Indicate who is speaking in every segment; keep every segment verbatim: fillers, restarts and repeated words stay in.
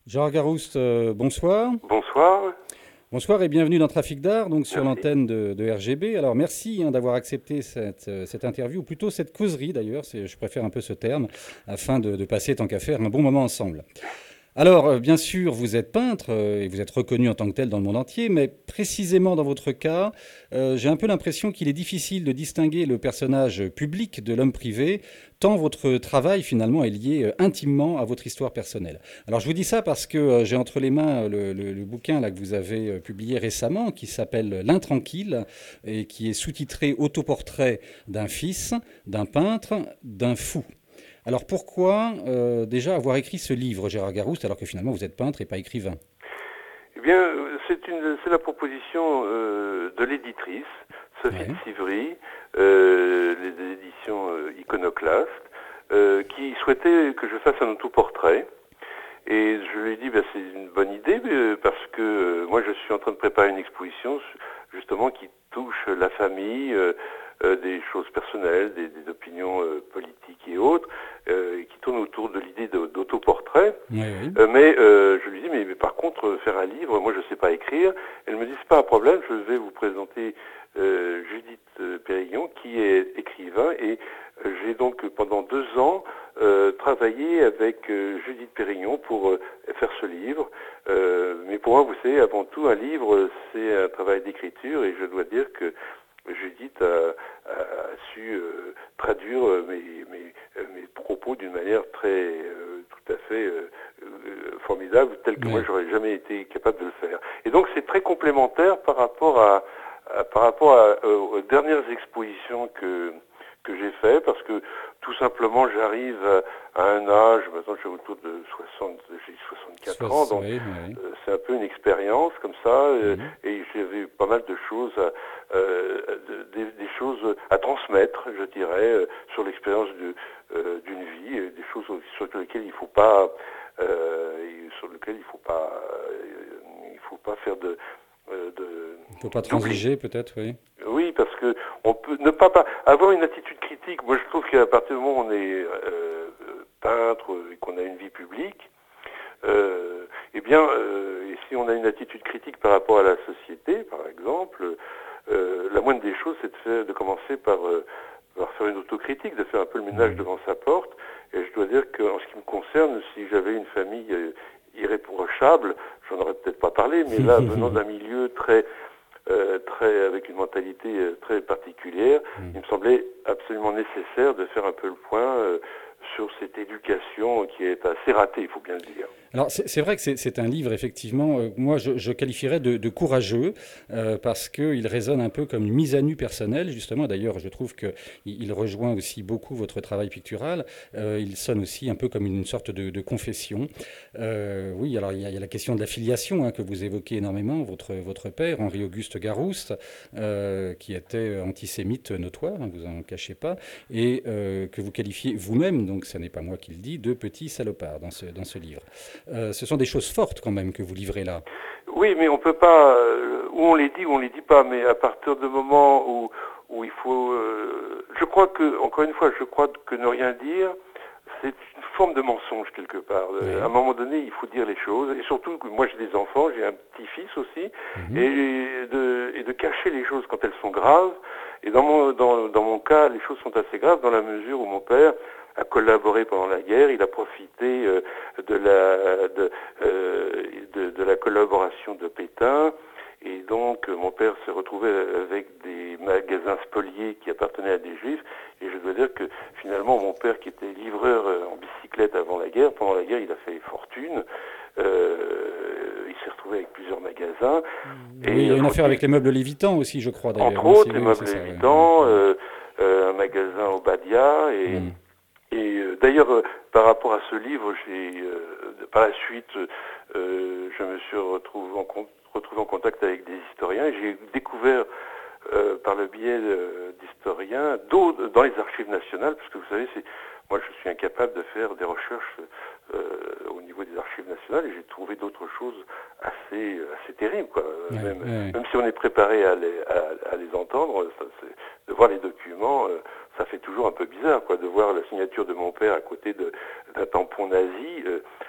Speaker 1: Gérard Garouste, euh, bonsoir.
Speaker 2: Bonsoir.
Speaker 1: Bonsoir et bienvenue dans Trafic d'Art, donc sur
Speaker 2: Merci.
Speaker 1: l'antenne de, de R G B. Alors merci hein, d'avoir accepté cette, euh, cette interview, ou plutôt cette causerie d'ailleurs, c'est- je préfère un peu ce terme, afin de, de passer tant qu'à faire un bon moment ensemble. Alors, euh, bien sûr, vous êtes peintre euh, et vous êtes reconnu en tant que tel dans le monde entier, mais précisément dans votre cas, euh, j'ai un peu l'impression qu'il est difficile de distinguer le personnage public de l'homme privé, tant votre travail finalement est lié euh, intimement à votre histoire personnelle. Alors, je vous dis ça parce que euh, j'ai entre les mains le, le- le bouquin là, que vous avez euh, publié récemment, qui s'appelle L'Intranquille et qui est sous-titré Autoportrait d'un fils, d'un peintre, d'un fou. Alors pourquoi euh, déjà avoir écrit ce livre, Gérard Garouste, alors que finalement vous êtes peintre et pas écrivain?
Speaker 2: Eh bien, euh, c'est une, c'est la proposition euh, de l'éditrice Sophie de
Speaker 1: Ouais.
Speaker 2: Sivry, euh, les éditions euh, Iconoclaste, euh, qui souhaitait que je fasse un autoportrait. Et je lui ai dit, ben, c'est une bonne idée euh, parce que euh, moi je suis en train de préparer une exposition justement qui touche la famille, euh, euh, des choses personnelles, des, des opinions euh, politiques et autres, euh, et qui tourne autour de l'idée de- d'autoportrait.
Speaker 1: Oui, oui.
Speaker 2: Euh, mais euh, je lui dis, mais, mais par contre, euh, faire un livre, moi je ne sais pas écrire. Elle me dit, c'est pas un problème, je vais vous présenter euh, Judith euh, Périllon, qui est écrivain, et euh, j'ai donc pendant deux ans euh, travaillé avec euh, Judith Périllon pour euh, faire ce livre. Euh, mais pour moi, vous savez, avant tout, un livre, c'est un travail d'écriture, et je dois dire que Judith a, a, a su euh, traduire euh, mes, mes, euh, mes propos d'une manière très euh, tout à fait euh, euh, formidable, telle que moi
Speaker 1: Ouais.
Speaker 2: j'aurais jamais été capable de le faire. Et donc c'est très complémentaire par rapport à, à par rapport à, euh, aux dernières expositions que que j'ai fait, parce que tout simplement j'arrive à, à un âge, maintenant j'ai autour de soixante, j'ai soixante-quatre ans,
Speaker 1: Soit,
Speaker 2: donc
Speaker 1: oui, oui.
Speaker 2: euh, c'est un peu une expérience comme ça, euh,
Speaker 1: Mhm.
Speaker 2: et j'avais pas mal de choses, à, euh, de- des, des choses à transmettre, je dirais, euh, sur l'expérience de, euh, d'une vie, euh, des choses sur lesquelles il faut pas, euh, et sur lesquelles il faut pas, euh, il faut pas faire de, euh, de
Speaker 1: Il ne faut pas
Speaker 2: d'oubli.
Speaker 1: transiger peut-être, oui.
Speaker 2: Oui, parce que on peut ne pas, pas avoir une attitude critique. Moi, je trouve qu'à partir du moment où on est euh, peintre et qu'on a une vie publique, euh, eh bien, euh, et si on a une attitude critique par rapport à la société, par exemple, euh, la moindre des choses, c'est de, faire, de commencer par, euh, par faire une autocritique, de faire un peu le ménage
Speaker 1: Mhm.
Speaker 2: devant sa porte. Et je dois dire qu'en ce qui me concerne, si j'avais une famille euh, irréprochable, j'en aurais peut-être pas parlé, mais là, venant d'un milieu très euh, très, avec une mentalité euh, très particulière, il
Speaker 1: Mhm.
Speaker 2: me semblait absolument nécessaire de faire un peu le point euh, sur cette éducation qui est assez ratée, il faut bien le dire.
Speaker 1: Alors c'est c'est vrai que c'est c'est un livre effectivement, euh, moi je, je qualifierais de, de courageux euh, parce qu'il résonne un peu comme une mise à nu personnelle justement. D'ailleurs je trouve que il, il rejoint aussi beaucoup votre travail pictural. Euh, il sonne aussi un peu comme une sorte de, de confession. Euh, oui, alors il y, a, il y a la question de la filiation hein, que vous évoquez énormément. Votre votre père Henri-Auguste Garouste, euh, qui était antisémite notoire, hein, vous en cachez pas, et euh, que vous qualifiez vous-même, donc ce n'est pas moi qui le dis, de petit salopard dans ce dans ce livre. Euh, ce sont des choses fortes quand même que vous livrez là.
Speaker 2: Oui, mais on peut pas, euh, ou on les dit ou on les dit pas, mais à partir du moment où, où il faut, euh, je crois que, encore une fois, je crois que ne rien dire, c'est une forme de mensonge quelque part. Euh, À un
Speaker 1: Oui.
Speaker 2: moment donné, il faut dire les choses, et surtout que moi j'ai des enfants, j'ai un petit-fils aussi,
Speaker 1: Mhm.
Speaker 2: et de, et de cacher les choses quand elles sont graves. Et dans mon, dans, dans mon cas, les choses sont assez graves dans la mesure où mon père a collaboré pendant la guerre, il a profité euh, de la de, euh, de, de la collaboration de Pétain, et donc euh, mon père s'est retrouvé avec des magasins spoliés qui appartenaient à des juifs, et je dois dire que finalement mon père qui était livreur euh, en bicyclette avant la guerre, pendant la guerre il a fait fortune, euh, il s'est retrouvé avec plusieurs magasins,
Speaker 1: Oui, il
Speaker 2: et
Speaker 1: y a
Speaker 2: euh,
Speaker 1: une affaire
Speaker 2: faut-il,
Speaker 1: avec les meubles lévitants aussi, je crois
Speaker 2: entre
Speaker 1: d'ailleurs. Hein. C'est
Speaker 2: autres les
Speaker 1: oui, oui, c'est
Speaker 2: meubles
Speaker 1: ça. Ouais, ouais,
Speaker 2: évitants,
Speaker 1: ouais.
Speaker 2: euh, euh, un magasin au Badia, et
Speaker 1: Mm.
Speaker 2: et euh, d'ailleurs, euh, par rapport à ce livre, j'ai, euh, par la suite, euh, je me suis retrouvé en, con- retrouvé en contact avec des historiens et j'ai découvert, euh, par le biais euh, d'historiens, d'autres dans les archives nationales, parce que vous savez, c'est, moi je suis incapable de faire des recherches euh, au niveau des archives nationales et j'ai trouvé d'autres choses assez, assez terribles, quoi.
Speaker 1: Ouais,
Speaker 2: Même,
Speaker 1: ouais,
Speaker 2: même si on est préparé à les, à, à les entendre, ça, c'est, de voir les documents. Euh, ça fait toujours un peu bizarre, quoi, de voir la signature de mon père à côté de, d'un tampon nazi. Euh,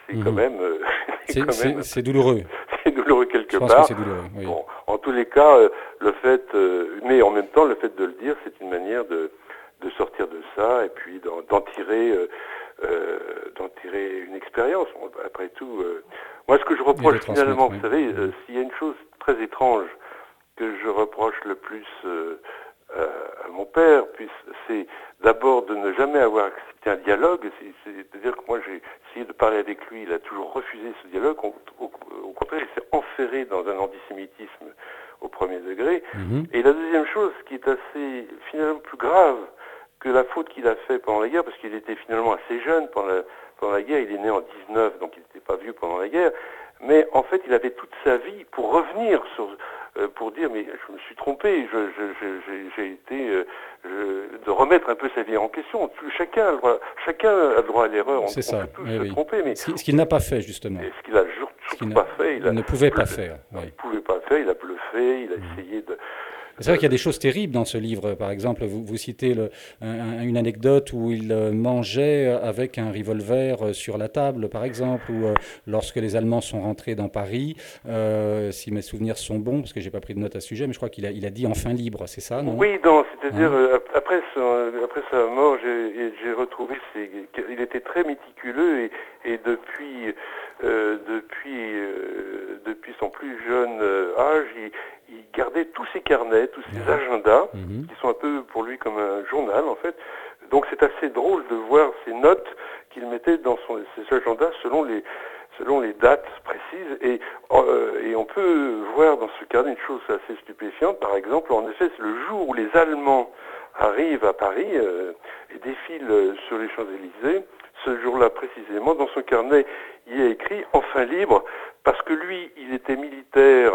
Speaker 2: c'est
Speaker 1: Mmh.
Speaker 2: quand même, euh,
Speaker 1: C'est,
Speaker 2: quand
Speaker 1: c'est,
Speaker 2: même
Speaker 1: c'est douloureux.
Speaker 2: c'est douloureux quelque
Speaker 1: Je pense
Speaker 2: part.
Speaker 1: que c'est douloureux, oui, oui.
Speaker 2: Bon, en tous les cas, euh, le fait, euh, mais en même temps, le fait de le dire, c'est une manière de, de sortir de ça et puis d'en, d'en tirer, euh, euh, d'en tirer une expérience. Bon, après tout, euh, moi, ce que je
Speaker 1: Et de
Speaker 2: reproche
Speaker 1: transmettre,
Speaker 2: finalement,
Speaker 1: oui.
Speaker 2: vous savez, euh,
Speaker 1: Mmh.
Speaker 2: s'il y a une chose très étrange que je reproche le plus euh, euh, à mon père, puis c'est d'abord de ne jamais avoir accepté un dialogue. C'est, c'est-à-dire que moi j'ai essayé de parler avec lui, il a toujours refusé ce dialogue. Au, au, au contraire, il s'est enferré dans un antisémitisme au premier degré.
Speaker 1: Mmh.
Speaker 2: Et la deuxième chose, qui est assez finalement plus grave que la faute qu'il a fait pendant la guerre, parce qu'il était finalement assez jeune pendant la, pendant la guerre, il est né en dix-neuf, donc il n'était pas vieux pendant la guerre, mais en fait il avait toute sa vie pour revenir sur euh, pour dire mais je me suis trompé, je, je, je, j'ai, j'ai été euh, je, de remettre un peu sa vie en question. Chacun a le droit, chacun a le droit à l'erreur, on,
Speaker 1: C'est
Speaker 2: on
Speaker 1: ça,
Speaker 2: peut tous
Speaker 1: oui,
Speaker 2: se
Speaker 1: oui.
Speaker 2: tromper, mais
Speaker 1: Ce, qui- ce qu'il n'a pas fait, justement.
Speaker 2: et ce qu'il a
Speaker 1: Ce qu'il
Speaker 2: surtout
Speaker 1: n'a-
Speaker 2: pas fait, il,
Speaker 1: il
Speaker 2: a,
Speaker 1: ne pouvait pas
Speaker 2: bluffé.
Speaker 1: faire,
Speaker 2: Non,
Speaker 1: oui.
Speaker 2: il pouvait pas le faire, il a bluffé, il a
Speaker 1: Mmh.
Speaker 2: essayé de
Speaker 1: C'est vrai qu'il y a des choses terribles dans ce livre. Par exemple, vous, vous citez le, un- une anecdote où il euh, mangeait avec un revolver euh, sur la table, par exemple, ou euh, lorsque les Allemands sont rentrés dans Paris, euh, si mes souvenirs sont bons, parce que j'ai pas pris de note à ce sujet, mais je crois qu'il a, il a dit enfin libre, c'est ça, non?
Speaker 2: Oui, non, c'est-à-dire
Speaker 1: Hein?
Speaker 2: euh, ap- après son, après sa mort, j'ai, j'ai retrouvé ses, il était très méticuleux et, et depuis euh, depuis euh, depuis son plus jeune euh, âge, il, il gardait tous ses carnets, tous ses
Speaker 1: Ouais.
Speaker 2: agendas,
Speaker 1: Mhm.
Speaker 2: qui sont un peu pour lui comme un journal en fait. Donc c'est assez drôle de voir ces notes qu'il mettait dans son, ses agendas selon les selon les dates précises, et, euh, et on peut voir dans ce carnet une chose assez stupéfiante. Par exemple, en effet, c'est le jour où les Allemands arrivent à Paris euh, et défilent sur les Champs-Élysées. Ce jour-là précisément, dans son carnet, il y a écrit « Enfin libre », parce que lui, il était militaire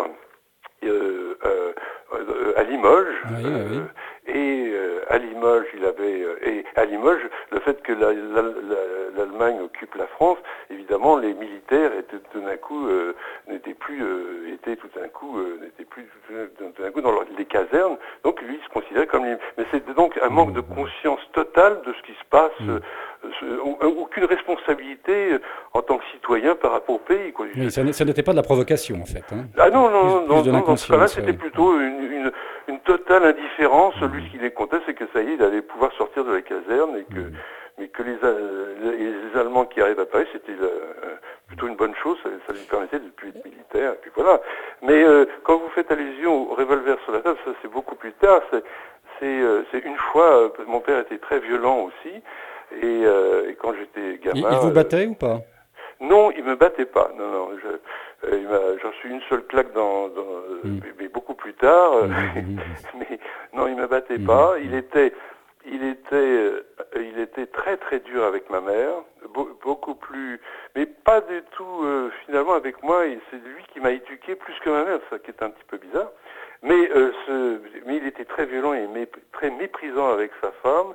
Speaker 2: euh, euh, euh, à Limoges,
Speaker 1: Oui, oui,
Speaker 2: euh,
Speaker 1: oui.
Speaker 2: et euh, à Limoges, il avait euh, et à Limoges, le fait que la, la, la, l'Allemagne occupe la France, évidemment, les militaires étaient tout d'un coup euh, n'étaient plus euh, étaient tout d'un coup euh, n'étaient plus tout, tout d'un coup dans leur, les casernes. Donc lui, il se considérait comme les, mais c'était donc un manque de conscience totale de ce qui se passe,
Speaker 1: Mmh.
Speaker 2: euh, ce, aucune responsabilité euh, en tant que citoyen par rapport au pays, quoi.
Speaker 1: Oui, ça, n'est- ça n'était pas de la provocation, en fait. Hein.
Speaker 2: Ah non, non,
Speaker 1: Plus,
Speaker 2: non,
Speaker 1: plus
Speaker 2: non,
Speaker 1: de
Speaker 2: non, dans ce cas-là,
Speaker 1: l'inconscience,
Speaker 2: c'était
Speaker 1: oui.
Speaker 2: plutôt une, une, une totale indifférence.
Speaker 1: Mmh.
Speaker 2: Lui, ce qu'il comptait, c'est que ça y est, il allait pouvoir sortir de la caserne, et que,
Speaker 1: Mmh.
Speaker 2: mais que les, les, les Allemands qui arrivent à Paris, c'était le, euh, plutôt une bonne chose, ça, ça lui permettait de ne plus être militaire, et puis voilà. Mais euh, quand vous faites allusion au revolver sur la table, ça c'est beaucoup plus tard, c'est, c'est, euh, c'est une fois, euh, mon père était très violent aussi, et, euh, et quand j'étais gamin...
Speaker 1: Il, il vous battait euh, ou pas?
Speaker 2: Non, il me battait pas. Non, non. Je, euh, il m'a, j'en suis une seule claque dans, dans
Speaker 1: mmh.
Speaker 2: mais, mais beaucoup plus tard. Euh,
Speaker 1: Mmh.
Speaker 2: mais non, il me battait
Speaker 1: Mmh.
Speaker 2: pas. Il était, il était, euh, il était très très dur avec ma mère, be- beaucoup plus, mais pas du tout. Euh, finalement, avec moi, et c'est lui qui m'a éduqué plus que ma mère, ça qui est un petit peu bizarre. Mais, euh, ce, mais il était très violent et mé, très méprisant avec sa femme.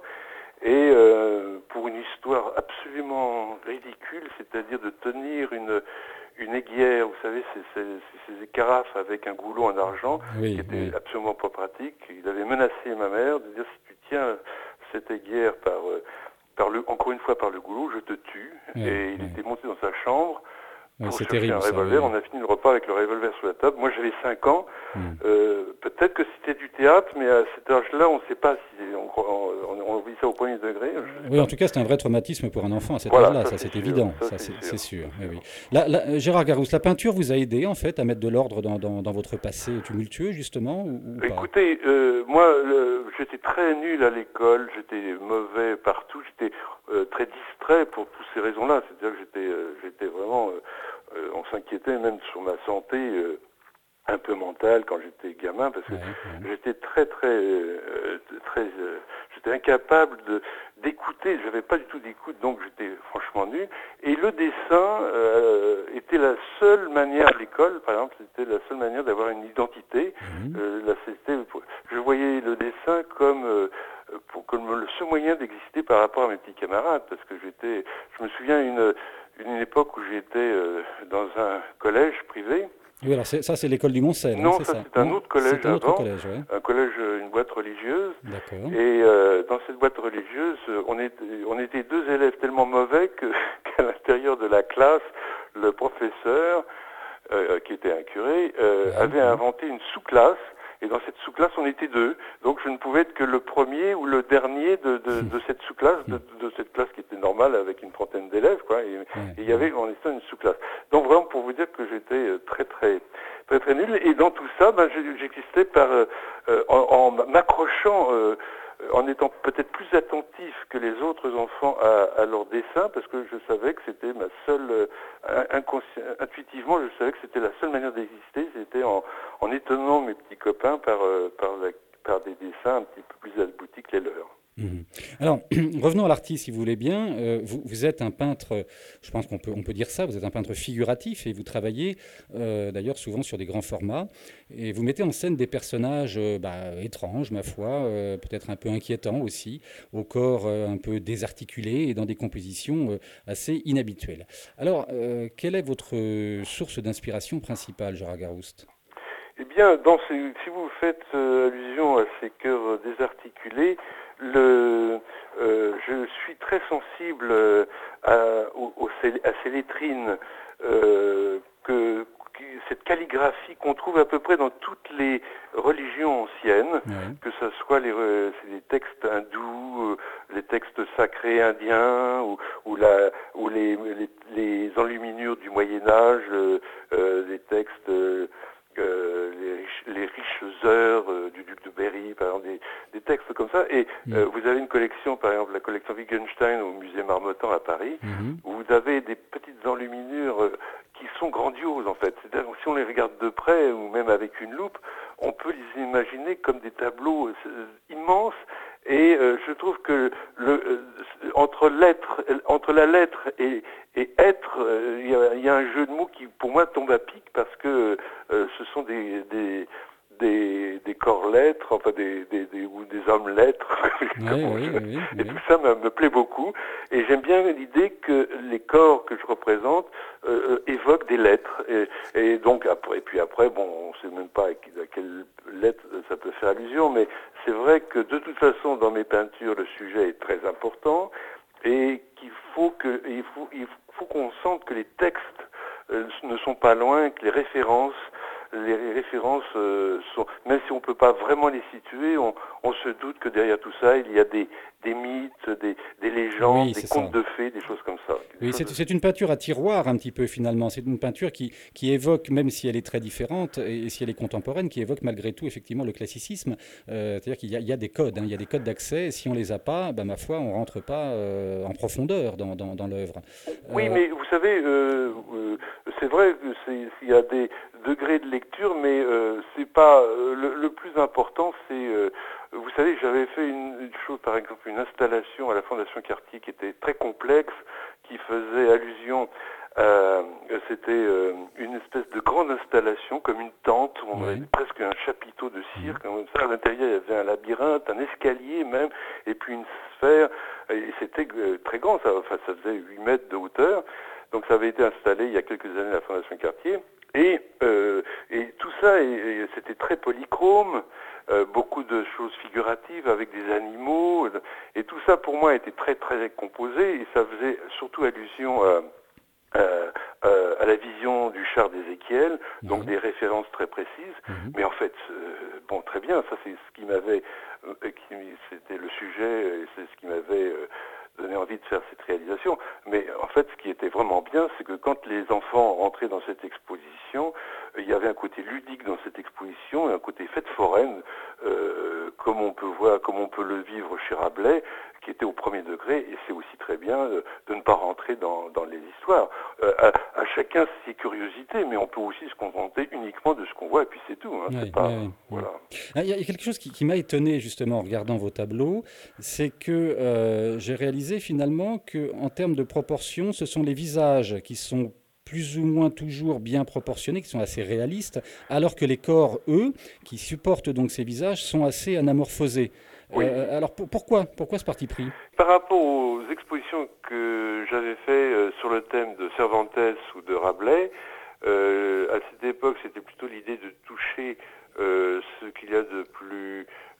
Speaker 2: Et euh, pour une histoire absolument ridicule, c'est-à-dire de tenir une, une aiguière, vous savez, ces, ces, ces carafes avec un goulot en argent,
Speaker 1: Oui,
Speaker 2: qui était
Speaker 1: oui.
Speaker 2: absolument pas pratique. Il avait menacé ma mère de dire si tu tiens cette aiguière par, euh, par le, encore une fois par le goulot, je te tue.
Speaker 1: Oui,
Speaker 2: et il
Speaker 1: oui.
Speaker 2: était monté dans sa chambre
Speaker 1: Oui,
Speaker 2: pour
Speaker 1: c'est
Speaker 2: chercher
Speaker 1: terrible,
Speaker 2: un
Speaker 1: ça,
Speaker 2: revolver.
Speaker 1: oui.
Speaker 2: On a fini le repas avec le revolver sur la table. Moi, j'avais cinq ans.
Speaker 1: Mmh.
Speaker 2: Euh, peut-être que c'était du théâtre, mais à cet âge-là, on ne sait pas si on, on, on vit ça au premier degré.
Speaker 1: Oui, en tout cas, c'est un vrai traumatisme pour un enfant à cet
Speaker 2: voilà,
Speaker 1: âge-là, ça,
Speaker 2: ça,
Speaker 1: c'est,
Speaker 2: c'est
Speaker 1: évident,
Speaker 2: sûr.
Speaker 1: ça,
Speaker 2: Ça,
Speaker 1: c'est,
Speaker 2: c'est
Speaker 1: c'est
Speaker 2: sûr.
Speaker 1: sûr. Oui, oui. Là, là, Gérard Garousse, la peinture vous a aidé en fait à mettre de l'ordre dans, dans, dans votre passé tumultueux, justement, ou, ou pas?
Speaker 2: Écoutez, euh, moi, le, j'étais très nul à l'école, j'étais mauvais partout, j'étais euh, très distrait pour toutes ces raisons-là. C'est-à-dire que j'étais, euh, j'étais vraiment, euh, euh, on s'inquiétait même sur ma santé. Euh, un peu mentale quand j'étais gamin, parce que
Speaker 1: ouais, ouais.
Speaker 2: j'étais très très euh, très euh, j'étais incapable de d'écouter, j'avais pas du tout d'écoute, donc j'étais franchement nul. Et le dessin euh, était la seule manière à l'école, par exemple, c'était la seule manière d'avoir une identité.
Speaker 1: Mmh.
Speaker 2: Euh, là, c'était, je voyais le dessin comme euh, pour comme le seul moyen d'exister par rapport à mes petits camarades, parce que j'étais, je me souviens une une époque où j'étais euh, dans un collège privé.
Speaker 1: Oui, alors c'est, ça, c'est l'école du Montcel, hein,
Speaker 2: Non,
Speaker 1: c'est
Speaker 2: ça,
Speaker 1: ça?
Speaker 2: c'est un
Speaker 1: Non,
Speaker 2: autre collège
Speaker 1: c'est un autre
Speaker 2: avant,
Speaker 1: collège, ouais.
Speaker 2: un collège, une boîte religieuse.
Speaker 1: D'accord.
Speaker 2: Et euh, dans cette boîte religieuse, on était, on était deux élèves tellement mauvais que, qu'à l'intérieur de la classe, le professeur, euh, qui était un curé, euh,
Speaker 1: Ouais,
Speaker 2: avait
Speaker 1: ouais.
Speaker 2: inventé une sous-classe. Et dans cette sous-classe, on était deux. Donc je ne pouvais être que le premier ou le dernier de, de, de cette sous-classe, de, de cette classe qui était normale avec une trentaine d'élèves, quoi. Et,
Speaker 1: Ouais,
Speaker 2: et il y avait, on était une sous-classe. Donc vraiment pour vous dire que j'étais très très très très nul. Et dans tout ça, ben, j'existais par euh, en, en m'accrochant, euh, en étant peut-être plus attentif que les autres enfants à, à leur dessin, parce que je savais que c'était ma seule, euh, inconscient, intuitivement, je savais que c'était la seule manière d'exister, c'était en, en étonnant mes petits copains par, euh, par, la, par des dessins un petit peu plus aboutis que les leurs.
Speaker 1: Mhm. Alors, revenons à l'artiste, si vous voulez bien. Euh, vous, vous êtes un peintre, je pense qu'on peut, on peut dire ça, vous êtes un peintre figuratif et vous travaillez euh, d'ailleurs souvent sur des grands formats. Et vous mettez en scène des personnages euh, bah, étranges, ma foi, euh, peut-être un peu inquiétants aussi, au corps euh, un peu désarticulé et dans des compositions euh, assez inhabituelles. Alors, euh, quelle est votre source d'inspiration principale, Gérard Garouste?
Speaker 2: Eh bien, dans ces, si vous faites euh, allusion à ces cœurs désarticulés, le, euh, je suis très sensible euh, à, aux- aux- à ces lettrines, euh, que, que- cette calligraphie qu'on trouve à peu près dans toutes les religions anciennes,
Speaker 1: Oui.
Speaker 2: que ce soit les, euh, c'est les textes hindous, euh, les textes sacrés indiens, ou, ou, la, ou les, les, les enluminures du Moyen Âge, euh, euh, les textes... euh, euh, les, riches, les riches heures euh, du duc de Berry, par exemple, des, des textes comme ça. Et
Speaker 1: Mm.
Speaker 2: euh, vous avez une collection, par exemple, la collection Wittgenstein au musée Marmottan à Paris,
Speaker 1: Mhm.
Speaker 2: où vous avez des petites enluminures euh, qui sont grandioses, en fait. C'est-à-dire, si on les regarde de près, ou même avec une loupe, on peut les imaginer comme des tableaux euh, immenses. Et euh, je trouve que le, euh, entre, lettre, entre la lettre et, et être, euh, il y, a, y a un jeu de mots qui, pour moi, tombe à pic parce que euh, ce sont des, des, des, des corps-lettres, enfin des, des, des, ou des hommes-lettres.
Speaker 1: Oui, oui, oui,
Speaker 2: Et tout
Speaker 1: oui.
Speaker 2: ça me, me plaît beaucoup. Et j'aime bien l'idée que les corps que je représente euh, évoquent des lettres. Et, et donc, après, et puis après, bon, on ne sait même pas à quelle lettre ça peut faire allusion, mais c'est vrai que de toute façon, dans mes peintures, le sujet est très important et qu'il faut que, il faut, il faut qu'on sente que les textes euh, ne sont pas loin, que les références, les références euh, sont, même si on ne peut pas vraiment les situer, on, on se doute que derrière tout ça, il y a des, des mythes, des, des légendes,
Speaker 1: Oui,
Speaker 2: des
Speaker 1: c'est ça.
Speaker 2: contes de fées, des choses comme ça. Des
Speaker 1: Oui,
Speaker 2: choses
Speaker 1: c'est
Speaker 2: de...
Speaker 1: c'est une peinture à tiroir un petit peu finalement. C'est une peinture qui, qui évoque, même si elle est très différente et si elle est contemporaine, qui évoque malgré tout effectivement le classicisme. Euh, c'est-à-dire qu'il y a, il y a des codes, hein, il y a des codes d'accès. Et si on les a pas, ben, ma foi, on rentre pas euh, en profondeur dans, dans, dans l'œuvre.
Speaker 2: Oui,
Speaker 1: Euh,
Speaker 2: mais vous savez, euh, euh, c'est vrai qu'il y a des degrés de lecture, mais euh, c'est pas euh, le, le plus important. C'est, euh, vous savez, j'avais fait une, une chose, par exemple, une installation à la Fondation Cartier qui était très complexe, qui faisait allusion. Euh, c'était euh, une espèce de grande installation, comme une tente, où on avait
Speaker 1: ouais.
Speaker 2: presque un chapiteau de cire,
Speaker 1: Mhm.
Speaker 2: comme ça. À l'intérieur, il y avait un labyrinthe, un escalier même, et puis une sphère. Et c'était euh, très grand, ça, enfin, ça faisait huit mètres de hauteur. Donc ça avait été installé il y a quelques années à la Fondation Cartier. Et, euh, et tout ça, et, et c'était très polychrome, euh, beaucoup de choses figuratives avec des animaux. Et tout ça, pour moi, était très, très composé. Et ça faisait surtout allusion à... Euh, euh, à la vision du char d'Ézéchiel, donc
Speaker 1: Ouais.
Speaker 2: des références très précises.
Speaker 1: Mhm.
Speaker 2: Mais en fait, euh, bon, très bien, ça c'est ce qui m'avait, euh, qui, c'était le sujet, et c'est ce qui m'avait euh, donné envie de faire cette réalisation. Mais en fait, ce qui était vraiment bien, c'est que quand les enfants rentraient dans cette exposition, il y avait un côté ludique dans cette exposition et un côté fête foraine, euh, comme on peut voir, comme on peut le vivre chez Rabelais, qui était au premier degré, et c'est aussi très bien euh, de ne pas rentrer dans, dans les histoires. Euh, à, à chacun ses curiosités, mais on peut aussi se contenter uniquement de ce qu'on voit, et puis c'est tout. Hein, c'est
Speaker 1: Ouais,
Speaker 2: pas,
Speaker 1: ouais, ouais. Mm.
Speaker 2: voilà.
Speaker 1: Ah, il y a quelque chose qui, qui m'a étonné justement en regardant vos tableaux, c'est que euh, j'ai réalisé finalement que en termes de proportion, ce sont les visages qui sont plus ou moins toujours bien proportionnés, qui sont assez réalistes, alors que les corps, eux, qui supportent donc ces visages, sont assez anamorphosés.
Speaker 2: Oui.
Speaker 1: Euh, alors pour- pourquoi, pourquoi ce parti pris?
Speaker 2: Par rapport aux expositions que j'avais fait euh, sur le thème de Cervantes ou de Rabelais, euh, à cette époque, c'était plutôt l'idée de toucher euh, ce qu'il y a de plus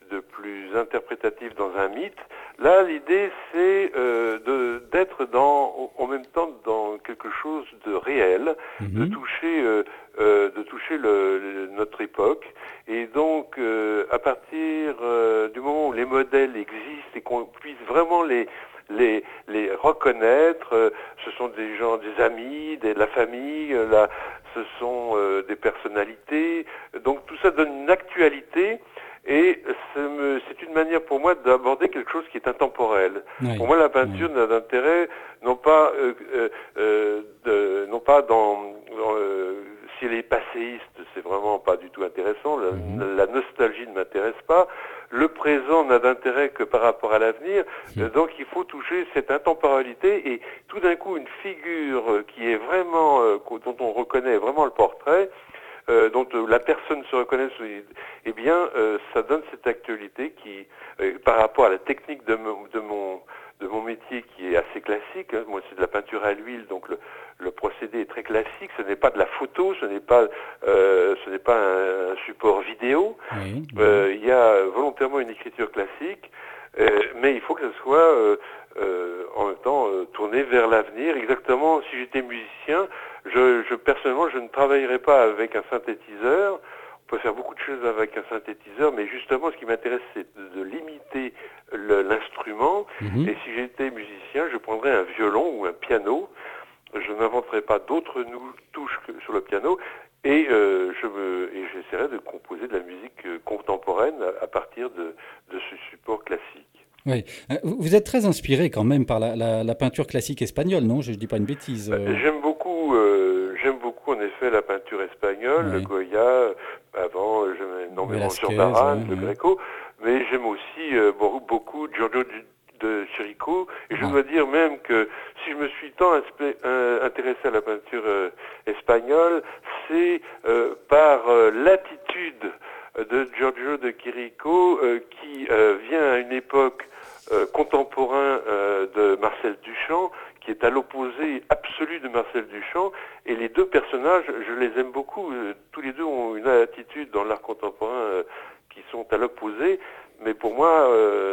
Speaker 2: de plus interprétatif dans un mythe. Là, l'idée, c'est euh, de, d'être dans, en même temps dans quelque chose de réel, mm-hmm. de toucher, euh, euh, de toucher le, le, notre époque. Et donc, euh, à partir euh, du moment où les modèles existent et qu'on puisse vraiment les Les, les reconnaître, euh, ce sont des gens, des amis, des, de la famille, euh, là, ce sont euh, des personnalités. Donc tout ça donne une actualité et c'est une manière pour moi d'aborder quelque chose qui est intemporel. Oui, pour moi, la peinture oui. n'a d'intérêt non pas, euh, euh, de, non pas dans, dans euh, si elle est passéiste, c'est vraiment pas du tout intéressant. La, mm-hmm. la nostalgie ne m'intéresse pas. Le présent n'a d'intérêt que par rapport à l'avenir, mmh. donc il faut toucher cette intemporalité et tout d'un coup une figure qui est vraiment, euh, dont on reconnaît vraiment le portrait, euh, dont euh, la personne se reconnaît, eh bien euh, ça donne cette actualité qui, euh, par rapport à la technique de, mon, de mon de mon métier qui est assez classique, hein. Moi c'est de la peinture à l'huile, donc le, le procédé est très classique, ce n'est pas de la photo, ce n'est pas euh, ce n'est pas un, un support vidéo, oui, oui. Euh, il y a volontairement une écriture classique, euh, mais il faut que ce soit euh, euh, en même temps euh, tourné vers l'avenir. Exactement, si j'étais musicien, je, je personnellement je ne travaillerais pas avec un synthétiseur. On peut faire beaucoup de choses avec un synthétiseur, mais justement, ce qui m'intéresse, c'est de, de limiter le, l'instrument. Mmh. Et si j'étais musicien, je prendrais un violon ou un piano. Je n'inventerais pas d'autres touches que sur le piano. Et, euh, je me, et j'essaierais de composer de la musique contemporaine à, à partir de, de ce support classique.
Speaker 1: Oui. Vous êtes très inspiré quand même par la, la, la peinture classique espagnole, non? Je ne dis pas une bêtise.
Speaker 2: Euh... J'aime beaucoup, euh, j'aime beaucoup en effet la peinture espagnole, oui. Le Goya, avant j'aimais énormément Zurbarán, ouais, le ouais. Greco, mais j'aime aussi euh, beaucoup Giorgio de Chirico, et je ah. dois dire même que si je me suis tant inspe- euh, intéressé à la peinture euh, espagnole, c'est euh, par euh, l'attitude de Giorgio de Chirico euh, qui euh, vient à une époque euh, contemporain euh, de Marcel Duchamp, qui est à l'opposé absolu de Marcel Duchamp, et les deux personnages, je les aime beaucoup, euh, tous les deux ont une attitude dans l'art contemporain euh, qui sont à l'opposé, mais pour moi,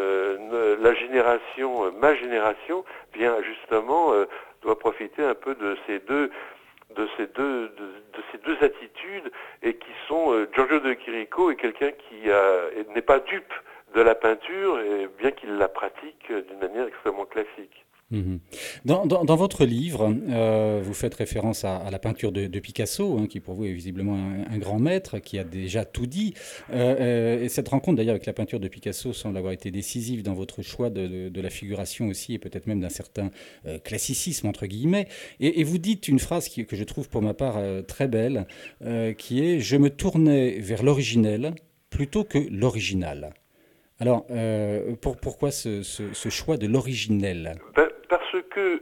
Speaker 2: euh, la génération, euh, ma génération, bien justement, euh, doit profiter un peu de ces deux de ces deux de, de ces deux attitudes, et qui sont euh, Giorgio de Chirico est quelqu'un qui a, n'est pas dupe de la peinture, et bien qu'il la pratique d'une manière extrêmement classique.
Speaker 1: Mmh. Dans, dans, dans votre livre, euh, vous faites référence à, à la peinture de, de Picasso, hein, qui pour vous est visiblement un, un grand maître, qui a déjà tout dit. Euh, euh, et cette rencontre d'ailleurs avec la peinture de Picasso semble avoir été décisive dans votre choix de, de, de la figuration aussi, et peut-être même d'un certain euh, classicisme, entre guillemets. Et, et vous dites une phrase qui, que je trouve pour ma part euh, très belle, euh, qui est « Je me tournais vers l'originel plutôt que l'original ». Alors, euh, pour, pourquoi ce, ce, ce choix de l'originel ?
Speaker 2: ben, Parce que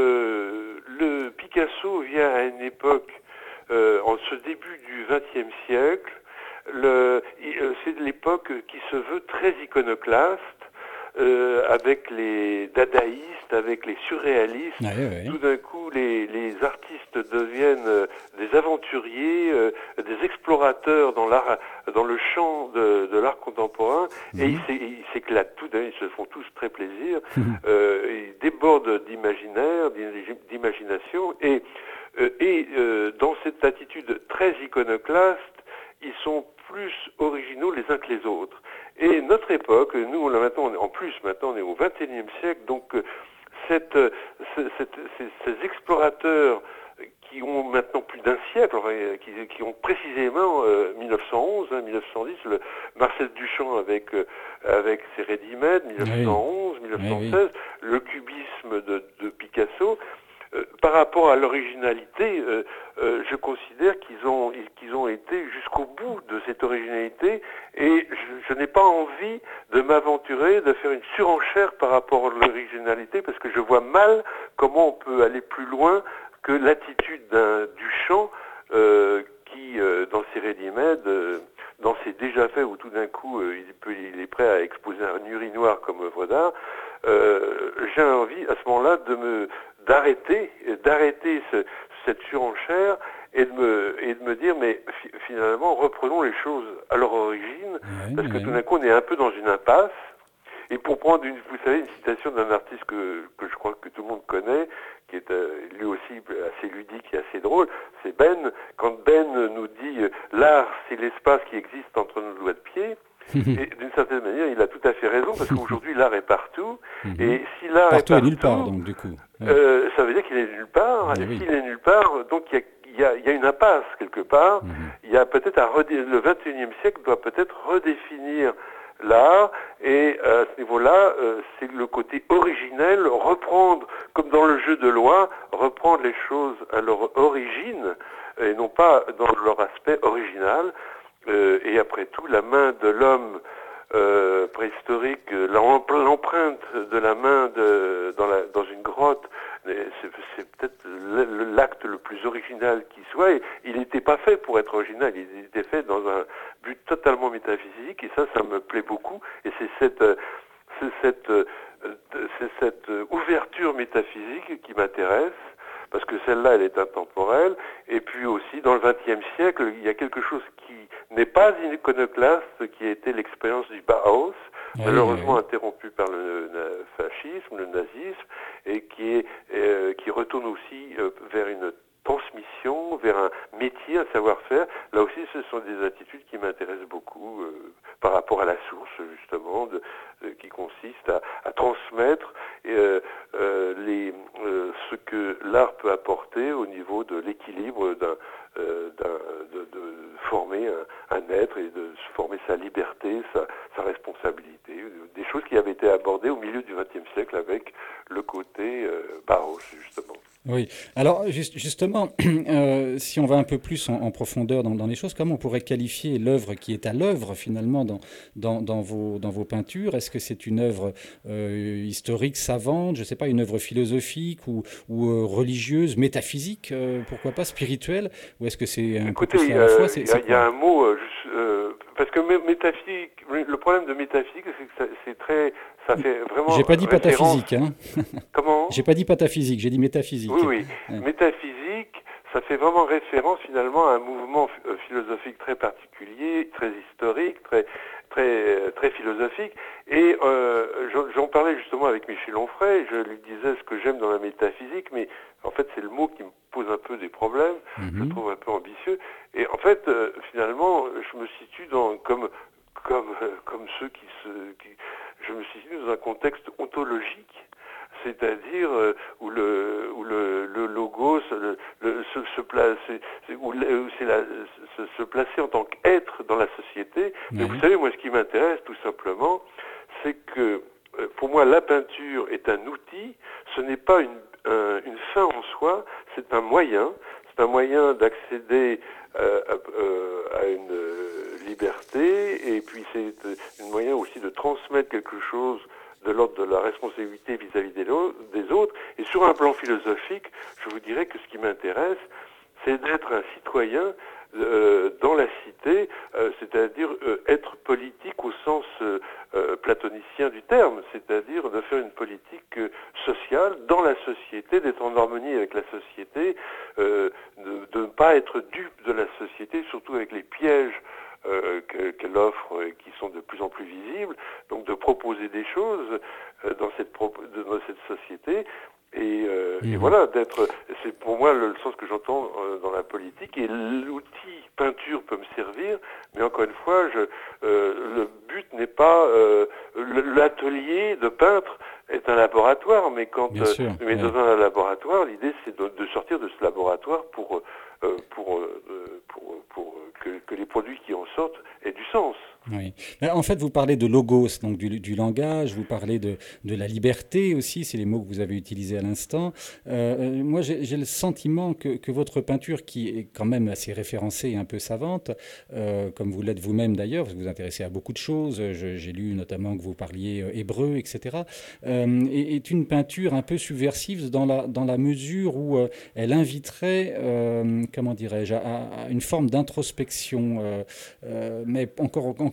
Speaker 2: le, le Picasso vient à une époque, euh, en ce début du vingtième siècle, le, c'est l'époque qui se veut très iconoclaste, euh, avec les dadaïstes, avec les surréalistes. Ah, oui, oui. Tout d'un coup, les, les artistes deviennent euh, des aventuriers, euh, des explorateurs dans l'art, dans le champ de, de l'art contemporain, mmh. et ils, ils s'éclatent tout d'un, ils se font tous très plaisir, mmh. euh, ils débordent d'imaginaire, d'imagination, et, euh, et euh, dans cette attitude très iconoclaste, ils sont plus originaux les uns que les autres. Et notre époque, nous, là, maintenant, en plus, maintenant, on est au vingt et unième siècle, donc cette, cette, cette, ces, ces explorateurs qui ont maintenant plus d'un siècle, qui, qui ont précisément euh, mille neuf cent onze, hein, mille neuf cent dix, le Marcel Duchamp avec, euh, avec ses Ready-Made, mille neuf cent onze, oui. mille neuf cent seize, oui. Le cubisme de, de Picasso. Euh, par rapport à l'originalité, euh, euh, je considère qu'ils ont, qu'ils ont été jusqu'au bout de cette originalité, et je, je n'ai pas envie de m'aventurer, de faire une surenchère par rapport à l'originalité, parce que je vois mal comment on peut aller plus loin que l'attitude d'un Duchamp euh, qui, euh, dans ses ready-made, euh, dans ses déjà faits, où tout d'un coup euh, il, peut, il est prêt à exposer un urinoir comme œuvre d'art, euh, j'ai envie à ce moment-là de me d'arrêter, d'arrêter ce, cette surenchère et de me et de me dire mais fi- finalement reprenons les choses à leur origine, oui. parce que
Speaker 1: oui.
Speaker 2: tout d'un coup, on est un peu dans une impasse. Et pour prendre, une, vous savez, une citation d'un artiste que, que je crois que tout le monde connaît, qui est euh, lui aussi assez ludique et assez drôle, c'est Ben. Quand Ben nous dit euh, « l'art, c'est l'espace qui existe entre nos doigts de pied », et d'une certaine manière, il a tout à fait raison, parce qu'aujourd'hui, l'art est partout. Et si l'art
Speaker 1: Partout
Speaker 2: est
Speaker 1: et
Speaker 2: partout,
Speaker 1: nulle part, donc, du coup. Oui.
Speaker 2: Euh, ça veut dire qu'il est nulle part.
Speaker 1: Eh
Speaker 2: Et
Speaker 1: oui.
Speaker 2: s'il est nulle part, donc il y a, il y a, il y a une impasse quelque part.
Speaker 1: Mm-hmm.
Speaker 2: Il y a peut-être à redé... le vingt et unième siècle doit peut-être redéfinir l'art. Et euh, à ce niveau-là, euh, c'est le côté originel, reprendre, comme dans le jeu de loi, reprendre les choses à leur origine et non pas dans leur aspect original. Euh, et après tout, la main de l'homme euh, préhistorique, l'empreinte de la main de, dans, la, dans une grotte, c'est, c'est peut-être l'acte le plus original qui soit. Et il n'était pas fait pour être original, il était fait dans un but totalement métaphysique. Et ça, ça me plaît beaucoup. Et c'est cette, c'est cette, c'est cette ouverture métaphysique qui m'intéresse. Parce que celle-là, elle est intemporelle. Et puis aussi, dans le vingtième siècle, il y a quelque chose qui n'est pas iconoclaste, qui a été l'expérience du Bauhaus, oui, malheureusement oui. interrompue par le fascisme, le nazisme, et qui, est, euh, qui retourne aussi euh, vers une transmission, vers un métier, un savoir-faire. Là aussi, ce sont des attitudes qui m'intéressent beaucoup euh, par rapport à la source, justement, de, euh, qui consiste à, à transmettre euh, euh, les, euh, ce que l'art peut apporter au niveau de l'équilibre d'un, euh, d'un, de, de former un, un être et de former sa liberté, sa, sa responsabilité, des choses qui avaient été abordées au milieu du vingtième siècle avec le côté euh, Bauhaus, justement.
Speaker 1: Oui, alors juste, justement, euh, si on va un peu plus en, en profondeur dans, dans les choses, comment on pourrait qualifier l'œuvre qui est à l'œuvre finalement dans, dans, dans, vos, dans vos peintures? Est-ce que c'est une œuvre euh, historique, savante, je ne sais pas, une œuvre philosophique ou, ou euh, religieuse, métaphysique, euh, pourquoi pas, spirituelle? Ou est-ce que c'est un
Speaker 2: Écoutez,
Speaker 1: peu tout ça à la fois?
Speaker 2: Il y, y a un mot, euh, euh, parce que métaphysique, le problème de métaphysique, c'est que ça, c'est très... Ça fait vraiment
Speaker 1: j'ai pas dit
Speaker 2: référence...
Speaker 1: pataphysique, hein.
Speaker 2: Comment?
Speaker 1: J'ai pas dit pataphysique, j'ai dit métaphysique.
Speaker 2: Oui, oui. Ouais. Métaphysique, ça fait vraiment référence finalement à un mouvement philosophique très particulier, très historique, très très très philosophique. Et euh, j'en parlais justement avec Michel Onfray. Je lui disais ce que j'aime dans la métaphysique, mais en fait c'est le mot qui me pose un peu des problèmes. Mm-hmm. Je le trouve un peu ambitieux. Et en fait, euh, finalement, je me situe dans comme comme euh, comme ceux qui se qui, je me situe dans un contexte ontologique, c'est-à-dire euh, où le où le, le logos le, le, se, se place, c'est, où, où c'est la, se, se placer en tant qu'être dans la société. Mais oui. Vous savez, moi, ce qui m'intéresse, tout simplement, c'est que euh, pour moi, la peinture est un outil. Ce n'est pas une un, une fin en soi. C'est un moyen. C'est un moyen d'accéder euh, à, euh, à une liberté, et puis c'est un moyen aussi de transmettre quelque chose de l'ordre de la responsabilité vis-à-vis des autres. Et sur un plan philosophique, je vous dirais que ce qui m'intéresse, c'est d'être un citoyen euh, dans la cité, euh, c'est-à-dire euh, être politique au sens euh, euh, platonicien du terme, c'est-à-dire de faire une politique euh, sociale dans la société, d'être en harmonie avec la société, euh, de, de ne pas être dupe de la société, surtout avec les pièges Euh, que, qu'elle offre et qui sont de plus en plus visibles, donc de proposer des choses euh, dans, cette pro- dans cette société et, euh, mmh. et voilà, d'être, c'est pour moi le, le sens que j'entends euh, dans la politique, et l'outil peinture peut me servir, mais encore une fois, je, euh, le but n'est pas euh, l'atelier de peintre est un laboratoire, mais quand
Speaker 1: Bien sûr,
Speaker 2: euh, mais
Speaker 1: ouais.
Speaker 2: dans un laboratoire, l'idée c'est de, de sortir de ce laboratoire pour euh, pour, euh, pour pour que, que les produits qui en sortent aient du sens.
Speaker 1: Oui. En fait, vous parlez de logos, donc du, du langage, vous parlez de, de la liberté aussi, c'est les mots que vous avez utilisés à l'instant. Euh, moi, j'ai, j'ai le sentiment que, que votre peinture, qui est quand même assez référencée et un peu savante, euh, comme vous l'êtes vous-même d'ailleurs, parce que vous vous intéressez à beaucoup de choses, je, j'ai lu notamment que vous parliez hébreu, et cetera, euh, est, est une peinture un peu subversive dans la, dans la mesure où euh, elle inviterait, euh, comment dirais-je, à, à une forme d'introspection, euh, euh, mais encore, encore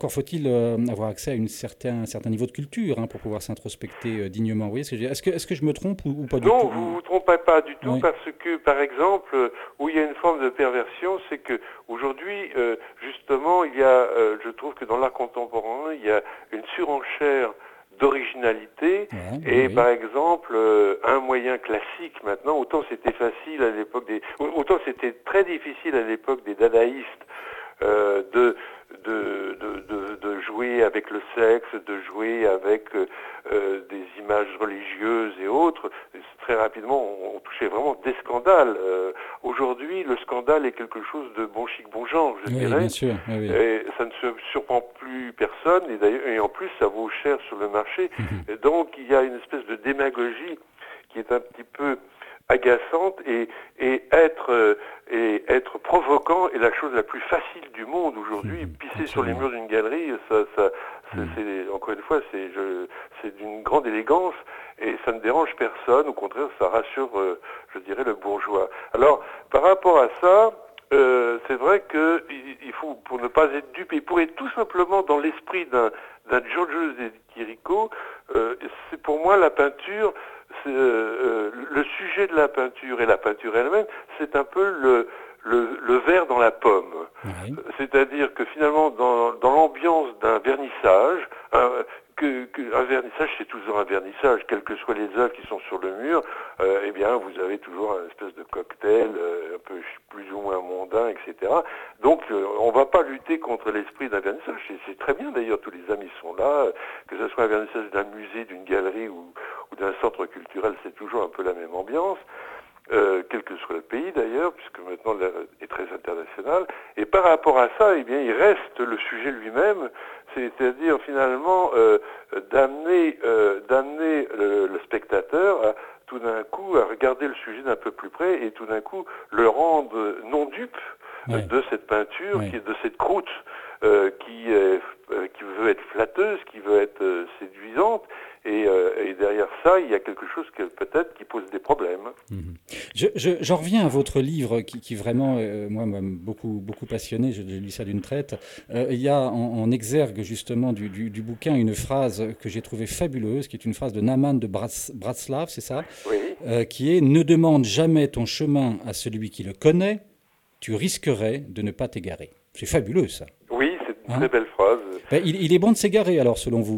Speaker 1: encore faut-il euh, avoir accès à une certain, un certain niveau de culture hein, pour pouvoir s'introspecter euh, dignement. Vous voyez ce que je veux dire? Est-ce que, est-ce que je me trompe ou, ou pas du
Speaker 2: Non,
Speaker 1: tout?
Speaker 2: vous vous trompez pas du tout,
Speaker 1: Oui.
Speaker 2: parce que, par exemple, où il y a une forme de perversion, c'est que aujourd'hui, euh, justement, il y a, euh, je trouve que dans l'art contemporain, il y a une surenchère d'originalité.
Speaker 1: Ouais,
Speaker 2: Et
Speaker 1: oui, oui.
Speaker 2: par exemple, euh, un moyen classique maintenant, autant c'était facile à l'époque des, autant c'était très difficile à l'époque des dadaïstes euh, de, de, de, de, de jouer avec le sexe, de jouer avec euh, euh, des images religieuses et autres. Très rapidement, on, on touchait vraiment des scandales. Euh, aujourd'hui, le scandale est quelque chose de bon chic, bon genre, je
Speaker 1: Oui,
Speaker 2: dirais.
Speaker 1: bien sûr. Oui, oui.
Speaker 2: Et ça ne se surprend plus personne, et, d'ailleurs, et en plus, ça vaut cher sur le marché. Et donc, il y a une espèce de démagogie qui est un petit peu agaçante, et, et être euh, et être provoquant est la chose la plus facile du monde aujourd'hui. Pisser
Speaker 1: Absolument.
Speaker 2: sur les murs d'une galerie, ça, ça c'est,
Speaker 1: Mm.
Speaker 2: c'est, encore une fois, c'est, je, c'est d'une grande élégance, et ça ne dérange personne. Au contraire, ça rassure, euh, je dirais, le bourgeois. Alors, par rapport à ça, euh, c'est vrai que il faut, pour ne pas être dupe, et pour être tout simplement dans l'esprit d'un, d'un Giorgio de Chirico, euh, c'est pour moi la peinture, c'est, euh, le sujet de la peinture et la peinture elle-même, c'est un peu le, le, le verre dans la pomme.
Speaker 1: Oui.
Speaker 2: C'est-à-dire que finalement, dans, dans l'ambiance d'un vernissage, un, que, que, un vernissage, c'est toujours un vernissage, quelles que soient les œuvres qui sont sur le mur, euh, eh bien, vous avez toujours un espèce de cocktail, euh, un peu plus ou moins mondain, et cetera. Donc, euh, on ne va pas lutter contre l'esprit d'un vernissage. C'est, c'est très bien, d'ailleurs, tous les amis sont là, que ce soit un vernissage d'un musée, d'une galerie ou, ou d'un centre culturel, c'est toujours un peu la même ambiance. Euh, quel que soit le pays d'ailleurs, puisque maintenant l'ère est très internationale. Et par rapport à ça, eh bien, il reste le sujet lui-même, c'est-à-dire finalement euh, d'amener, euh, d'amener le, le spectateur à, tout d'un coup à regarder le sujet d'un peu plus près, et tout d'un coup le rendre non dupe
Speaker 1: Oui.
Speaker 2: de cette peinture,
Speaker 1: Oui.
Speaker 2: qui est de cette croûte euh, qui, est, euh, qui veut être flatteuse, qui veut être euh, séduisante. Et, euh, et derrière ça, il y a quelque chose que peut-être qui pose des problèmes.
Speaker 1: Mhm. Je, je, j'en reviens à votre livre qui, qui vraiment, euh, moi, m'a beaucoup, beaucoup passionné. J'ai lu ça d'une traite. Euh, il y a en, en exergue justement du, du, du bouquin une phrase que j'ai trouvée fabuleuse, qui est une phrase de Naman de Bratz, Bratslav, c'est ça,
Speaker 2: Oui.
Speaker 1: euh, qui est: ne demande jamais ton chemin à celui qui le connaît, tu risquerais de ne pas t'égarer. C'est fabuleux ça.
Speaker 2: Oui, c'est une
Speaker 1: Hein?
Speaker 2: très belle phrase.
Speaker 1: Ben, il, il est bon de s'égarer alors, selon vous?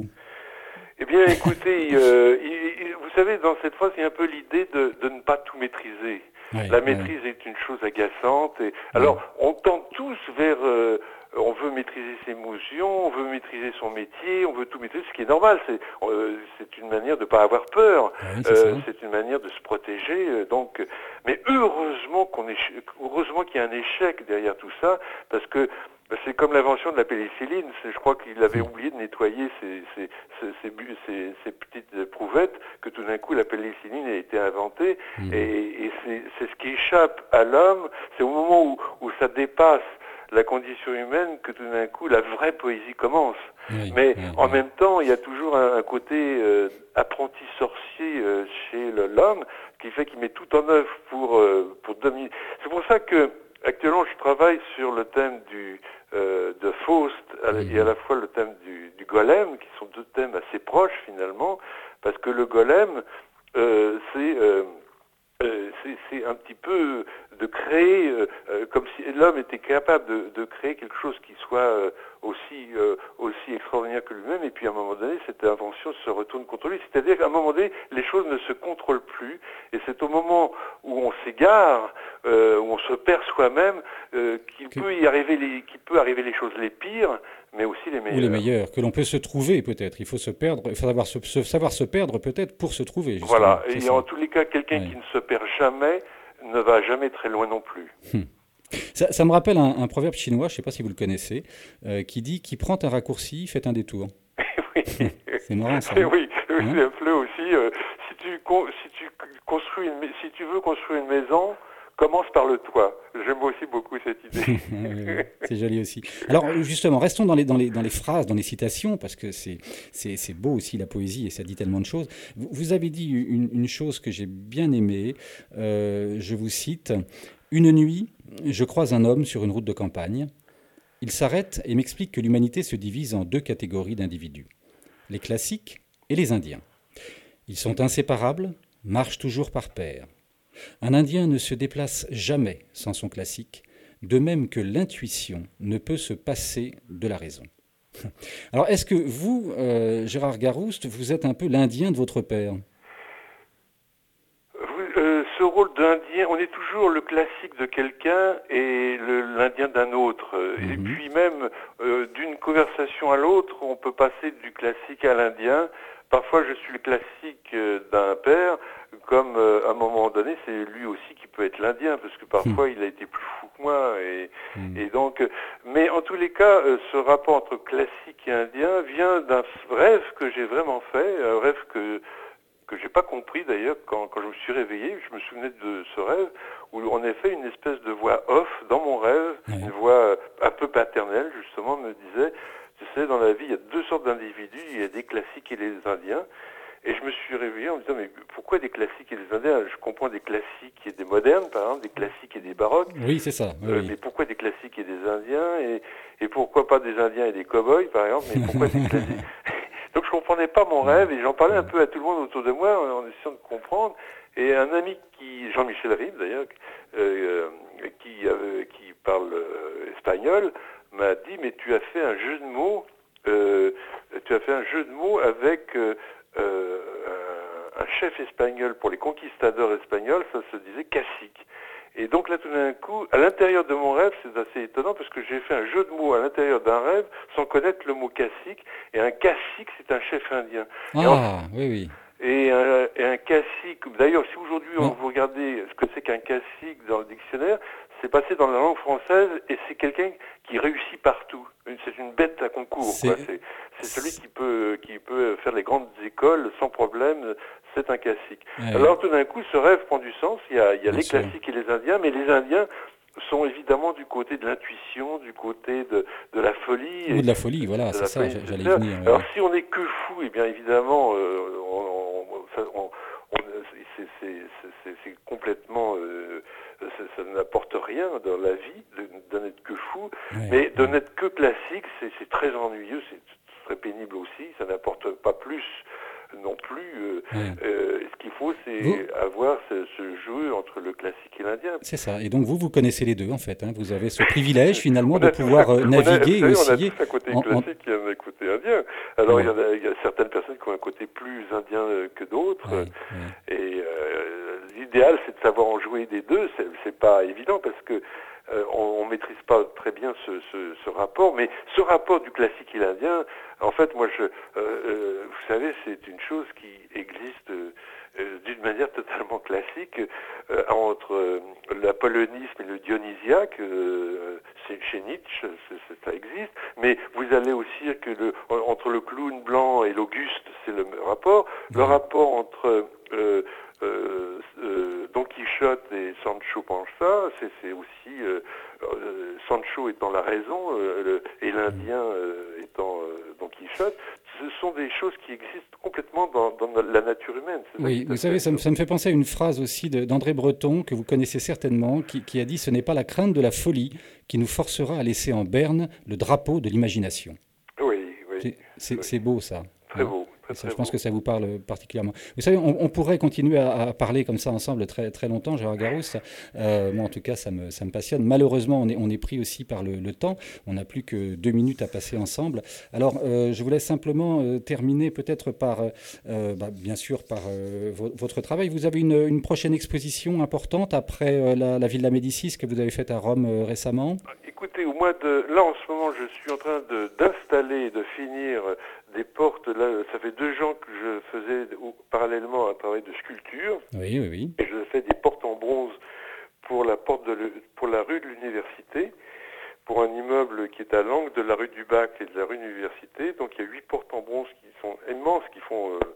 Speaker 2: Eh bien, écoutez, euh, il, il, vous savez, dans cette phrase, il y a un peu l'idée de, de ne pas tout maîtriser.
Speaker 1: Ouais,
Speaker 2: La
Speaker 1: ouais.
Speaker 2: maîtrise est une chose agaçante. Et, alors, on tend tous vers... Euh, on veut maîtriser ses émotions, on veut maîtriser son métier, on veut tout maîtriser, ce qui est normal. C'est, euh, c'est une manière de ne pas avoir peur.
Speaker 1: Oui, c'est,
Speaker 2: euh,
Speaker 1: ça.
Speaker 2: c'est une manière de se protéger. Euh, donc, mais heureusement qu'on est, heureusement qu'il y a un échec derrière tout ça, parce que c'est comme l'invention de la pénicilline. C'est, je crois qu'il avait oublié de nettoyer ses, ses, ses, ses, ses, ses petites prouvettes, que tout d'un coup la pénicilline a été inventée. Mmh. Et, et c'est, c'est ce qui échappe à l'homme. C'est au moment où, où ça dépasse la condition humaine que tout d'un coup la vraie poésie commence. Oui, Mais oui, en oui. même temps, il y a toujours un, un côté euh, apprenti sorcier euh, chez le, l'homme, qui fait qu'il met tout en œuvre pour, euh, pour dominer. C'est pour ça que actuellement je travaille sur le thème du euh, de Faust mmh. et à la fois le thème du, du golem, qui sont deux thèmes assez proches finalement, parce que le golem, euh, c'est euh, Euh, c'est, c'est un petit peu de créer, euh, euh, comme si l'homme était capable de, de créer quelque chose qui soit euh, aussi euh, aussi extraordinaire que lui-même, et puis à un moment donné, cette invention se retourne contre lui. C'est-à-dire qu'à un moment donné, les choses ne se contrôlent plus, et c'est au moment où on s'égare, euh, où on se perd soi-même, euh, qu'il que... peut y arriver les, qu'il peut arriver les choses les pires, mais aussi les meilleures.
Speaker 1: Ou les meilleures, que l'on peut se trouver peut-être. Il faut se perdre, il faut savoir se, se, savoir se perdre peut-être pour se trouver. Justement.
Speaker 2: Voilà,
Speaker 1: c'est
Speaker 2: et
Speaker 1: ça.
Speaker 2: En tous les cas, quelqu'un ouais. qui ne se perd jamais ne va jamais très loin non plus.
Speaker 1: Hum. Ça, ça me rappelle un, un proverbe chinois, je ne sais pas si vous le connaissez, euh, qui dit: qui prend un raccourci, fait un détour.
Speaker 2: Oui.
Speaker 1: C'est marrant ça.
Speaker 2: Hein? Oui, oui hein? C'est un peu aussi. Euh, si, tu, si, tu construis une, si tu veux construire une maison, commence par le toit. J'aime aussi beaucoup cette idée.
Speaker 1: Oui, c'est joli aussi. Alors justement, restons dans les, dans les, dans les phrases, dans les citations, parce que c'est, c'est, c'est beau aussi la poésie et ça dit tellement de choses. Vous, vous avez dit une, une chose que j'ai bien aimée, euh, je vous cite: une nuit, je croise un homme sur une route de campagne. Il s'arrête et m'explique que l'humanité se divise en deux catégories d'individus, les classiques et les indiens. Ils sont inséparables, marchent toujours par paires. Un Indien ne se déplace jamais sans son classique, de même que l'intuition ne peut se passer de la raison. Alors, est-ce que vous, euh, Gérard Garouste, vous êtes un peu l'Indien de votre père ?
Speaker 2: Euh, ce rôle d'Indien, on est toujours le classique de quelqu'un et l'Indien d'un autre. Mm-hmm. Et puis même, euh, d'une conversation à l'autre, on peut passer du classique à l'Indien. Parfois, je suis le classique d'un père, comme euh, à un moment donné, c'est lui aussi qui peut être l'Indien, parce que parfois, mmh. il a été plus fou que moi. Et, mmh. et donc, mais en tous les cas, euh, ce rapport entre classique et Indien vient d'un rêve que j'ai vraiment fait, un rêve que que j'ai pas compris d'ailleurs quand, quand je me suis réveillé. Je me souvenais de ce rêve où en effet une espèce de voix off dans mon rêve, mmh. une voix un peu paternelle justement, me disait: tu sais, dans la vie, il y a deux sortes d'individus, il y a des classiques et les Indiens. Et je me suis réveillé en me disant, mais pourquoi des classiques et des Indiens? Je comprends des classiques et des modernes, par exemple, des classiques et des baroques.
Speaker 1: Oui, c'est ça. Oui,
Speaker 2: euh,
Speaker 1: oui.
Speaker 2: Mais pourquoi des classiques et des Indiens et, et pourquoi pas des Indiens et des cow-boys, par exemple? Mais pourquoi des classiques? Donc je comprenais pas mon rêve et j'en parlais un peu à tout le monde autour de moi en, en essayant de comprendre. Et un ami qui, Jean-Michel Ribes d'ailleurs, euh, qui, euh, qui parle euh, espagnol, m'a dit, mais tu as fait un jeu de mots, euh, tu as fait un jeu de mots avec euh, euh, un, un chef espagnol pour les conquistadors espagnols, ça se disait cacique. Et donc là, tout d'un coup, à l'intérieur de mon rêve, c'est assez étonnant parce que j'ai fait un jeu de mots à l'intérieur d'un rêve sans connaître le mot cacique. Et un cacique, c'est un chef indien.
Speaker 1: Ah,
Speaker 2: et en,
Speaker 1: oui, oui.
Speaker 2: Et un, et un cacique, d'ailleurs, si aujourd'hui on vous regardez ce que c'est qu'un cacique dans le dictionnaire, c'est passé dans la langue française et c'est quelqu'un qui réussit partout. C'est une bête à concours, quoi. C'est, c'est celui qui peut, qui peut faire les grandes écoles sans problème. C'est un classique. Ouais. Alors tout d'un coup, ce rêve prend du sens. Il y a, il y a les sûr. classiques et les Indiens, mais les Indiens sont évidemment du côté de l'intuition, du côté de, de la folie.
Speaker 1: Ou de la folie, voilà, c'est ça, j'allais y venir.
Speaker 2: Alors ouais. si on n'est que fou, eh bien évidemment, euh, on, on, ça, on, on, c'est, c'est, c'est, c'est complètement... Euh, ça, ça n'apporte rien dans la vie de, de n'être que fou, ouais, mais de ouais. n'être que classique, c'est, c'est très ennuyeux, c'est très pénible aussi, ça n'apporte pas plus non plus. Euh, ouais. euh, ce qu'il faut, c'est vous... avoir ce, ce jeu entre le classique et l'indien.
Speaker 1: C'est ça. Et donc vous, vous connaissez les deux en fait. Hein. Vous avez ce privilège finalement de pouvoir euh, naviguer
Speaker 2: a,
Speaker 1: et osciller.
Speaker 2: On a tous un côté en, classique en... et un côté indien. Alors ouais. il, y en a, il y a certaines personnes qui ont un côté plus indien que d'autres. Ouais, ouais. Et euh, l'idéal, c'est de savoir en jouer des deux. C'est, c'est pas évident parce que Euh, on, on maîtrise pas très bien ce, ce, ce rapport, mais ce rapport du classique et l'indien, en fait, moi, je, euh, euh, vous savez, c'est une chose qui existe euh, d'une manière totalement classique euh, entre euh, l'apollonisme et le dionysiaque. Euh, c'est chez Nietzsche, c'est, c'est, ça existe, mais vous allez aussi dire que le, entre le clown blanc et l'Auguste, c'est le rapport. Le rapport entre euh, Euh, euh, Don Quichotte et Sancho Panza, c'est, c'est aussi euh, euh, Sancho étant la raison euh, le, et l'Indien euh, étant euh, Don Quichotte. Ce sont des choses qui existent complètement dans, dans la nature humaine. C'est
Speaker 1: oui, vous savez, ça me, ça me fait penser à une phrase aussi de, d'André Breton que vous connaissez certainement, qui, qui a dit « Ce n'est pas la crainte de la folie qui nous forcera à laisser en berne le drapeau de l'imagination ».
Speaker 2: Oui, oui.
Speaker 1: C'est, c'est,
Speaker 2: oui.
Speaker 1: c'est beau ça.
Speaker 2: Très beau.
Speaker 1: Ça, je pense que ça vous parle particulièrement. Vous savez, on, on pourrait continuer à, à parler comme ça ensemble très, très longtemps, Gérard Garouste. Euh, moi, en tout cas, ça me, ça me passionne. Malheureusement, on est, on est pris aussi par le, le temps. On n'a plus que deux minutes à passer ensemble. Alors, euh, je voulais simplement euh, terminer peut-être par, euh, bah, bien sûr, par euh, vo- votre travail. Vous avez une, une prochaine exposition importante après euh, la, la Villa Médicis que vous avez faite à Rome euh, récemment.
Speaker 2: Écoutez, au mois de... Là, en ce moment, je suis en train de, d'installer, de finir des portes. Là, ça fait deux ans que je faisais parallèlement un travail de sculpture.
Speaker 1: Oui, oui, oui.
Speaker 2: Et je fais des portes en bronze pour la porte de le, pour la rue de l'Université, pour un immeuble qui est à l'angle de la rue du Bac et de la rue de l'Université. Donc il y a huit portes en bronze qui sont immenses, qui font euh,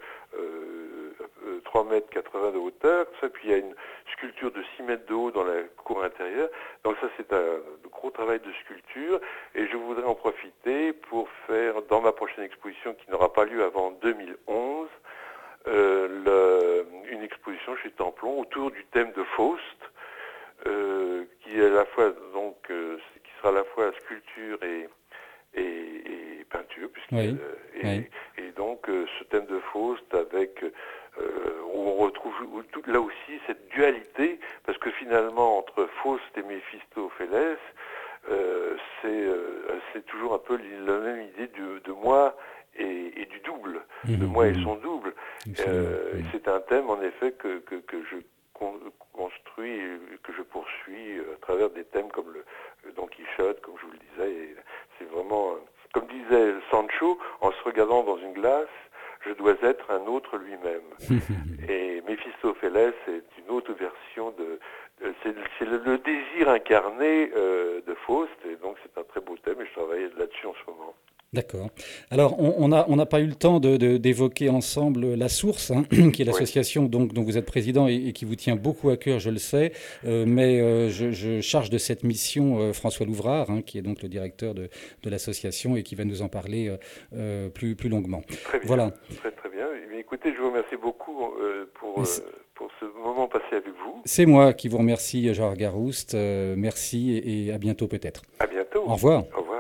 Speaker 2: euh, trois mètres quatre-vingts de hauteur. Ça, puis il y a une sculpture de six mètres de haut dans la cour intérieure. Donc ça, c'est un gros travail de sculpture. Et je voudrais en profiter pour faire, dans ma prochaine exposition qui n'aura pas lieu avant deux mille onze, euh, le, une exposition chez Templon autour du thème de Faust. euh, qui est à la fois donc euh, qui sera à la fois sculpture et et, et peinture, puisqu'il
Speaker 1: Oui.
Speaker 2: et,
Speaker 1: Oui.
Speaker 2: et donc euh, ce thème de Faust avec euh, où on retrouve où, tout, là aussi cette dualité, parce que finalement entre Faust et Méphistophélès, euh, c'est euh, c'est toujours un peu la même idée de, de moi et, et du double,
Speaker 1: Mmh,
Speaker 2: de moi et
Speaker 1: mmh.
Speaker 2: son double.
Speaker 1: Absolument.
Speaker 2: Euh,
Speaker 1: Mmh.
Speaker 2: c'est un thème en effet que, que, que je con, construis, et que je poursuis à travers des thèmes comme le, le Don Quichotte, comme je vous le disais. Et c'est vraiment, comme disait Sancho, en se regardant dans une glace, je dois être un autre lui-même. Et Méphistophélès est une autre version de, de c'est, c'est le, le désir incarné euh, de Faust, et donc c'est un très beau thème, et je travaille là-dessus en ce moment.
Speaker 1: D'accord. Alors, on n'a on on pas eu le temps de, de, d'évoquer ensemble La Source, hein, qui est
Speaker 2: Oui.
Speaker 1: l'association donc, dont vous êtes président et, et qui vous tient beaucoup à cœur, je le sais. Euh, mais euh, je, je charge de cette mission euh, François Louvrard, hein, qui est donc le directeur de, de l'association et qui va nous en parler euh, euh, plus, plus longuement.
Speaker 2: Très bien,
Speaker 1: Voilà.
Speaker 2: très très bien. Mais écoutez, je vous remercie beaucoup euh, pour, euh, pour ce moment passé avec vous.
Speaker 1: C'est moi qui vous remercie, Gérard Garouste. Euh, merci et, et à bientôt peut-être.
Speaker 2: À bientôt.
Speaker 1: Au revoir.
Speaker 2: Au revoir.